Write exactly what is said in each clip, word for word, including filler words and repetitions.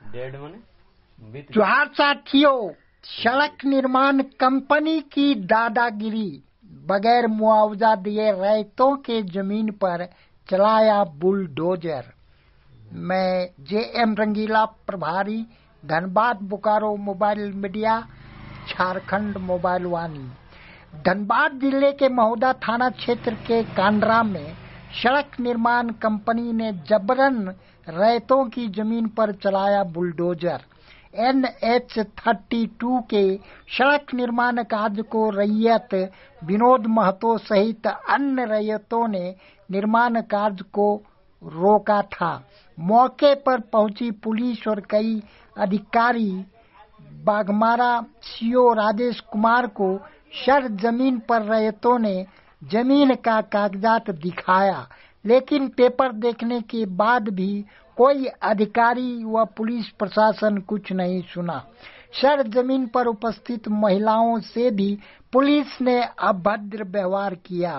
Dead मने जोहार साथियों, सड़क निर्माण कंपनी की दादागिरी, बगैर मुआवजा दिए रैयतों के जमीन पर चलाया बुलडोजर। मैं जे एम रंगीला, प्रभारी Dhanbad Bokaro mobile media, Jharkhand mobile Vani. Dhanbad जिले के महुदा थाना क्षेत्र के कांड्रा में सड़क निर्माण कंपनी ने जबरन रैयतों की जमीन पर चलाया bulldozer. N H thirty two के सड़क निर्माण कार्य को रैयत विनोद महतो सहित अन्य रैयतों ने निर्माण कार्य को रोका था। मौके पर पहुंची पुलिस और कई अधिकारी बाघमारा सीओ राजेश कुमार को सर जमीन पर रैयतों ने जमीन का कागजात दिखाया, लेकिन पेपर देखने के बाद भी कोई अधिकारी व पुलिस प्रशासन कुछ नहीं सुना। सर जमीन पर उपस्थित महिलाओं से भी पुलिस ने अभद्र व्यवहार किया।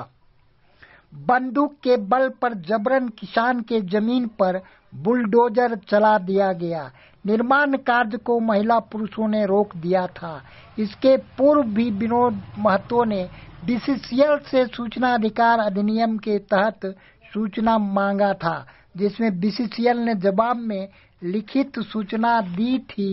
बंदूक के बल पर जबरन किसान के जमीन पर बुलडोजर चला दिया गया। निर्माण कार्य को महिला पुरुषों ने रोक दिया था। इसके पूर्व भी विनोद महतो ने बी सी सी एल से सूचना अधिकार अधिनियम के तहत सूचना मांगा था, जिसमें बी सी सी एल ने जवाब में लिखित सूचना दी थी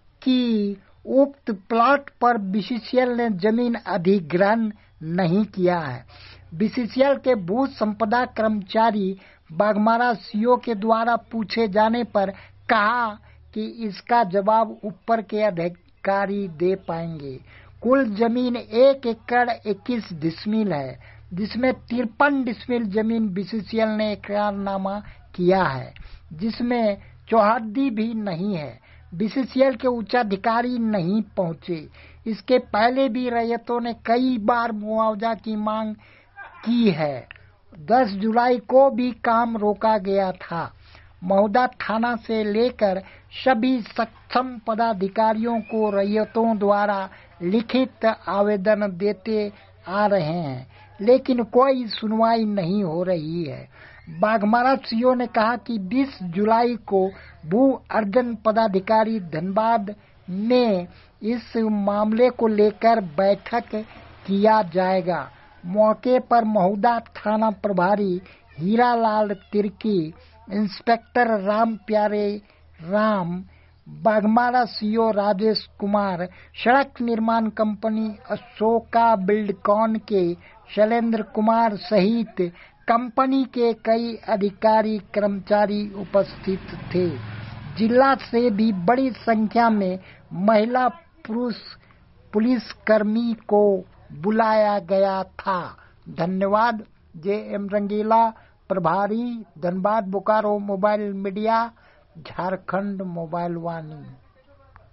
कि उक्त प्लॉट पर बी सी सी एल ने जमीन अधिग्रहण नहीं किया है। बी सी सी एल के भू संपदा कर्मचारी बाघमारा सीओ के द्वारा पूछे जाने पर कहा कि इसका जवाब ऊपर के अधिकारी दे पाएंगे। कुल जमीन एक एकड़ इक्कीस डिसमिल है, जिसमें तिरपन डिसमिल जमीन बी सी सी एल ने इकरारनामा किया है, जिसमें चौहद्दी भी नहीं है। बी सी सी एल के उच्चाधिकारी नहीं पहुंचे। इसके पहले भी रैयतों ने कई बार मुआवजा की मांग की है। दस जुलाई को भी काम रोका गया था। महुदा थाना से लेकर सभी सक्षम पदाधिकारियों को रैयतों द्वारा लिखित आवेदन देते आ रहे हैं, लेकिन कोई सुनवाई नहीं हो रही है। बाघमारा सीओ ने कहा कि बीस जुलाई को भू अर्जन पदाधिकारी धनबाद में इस मामले को लेकर बैठक किया जाएगा। मौके पर महुदा थाना प्रभारी हीरालाल तिर्की, इंस्पेक्टर राम प्यारे राम, बाघमारा सीओ राजेश कुमार, सड़क निर्माण कंपनी अशोका बिल्डकॉन के शैलेंद्र कुमार सहित कंपनी के कई अधिकारी कर्मचारी उपस्थित थे। जिला से भी बड़ी संख्या में महिला पुरुष पुलिसकर्मी को बुलाया गया था। धन्यवाद। जे एम रंगीला, प्रभारी Dhanbad Bokaro mobile media, Jharkhand mobile वाणी।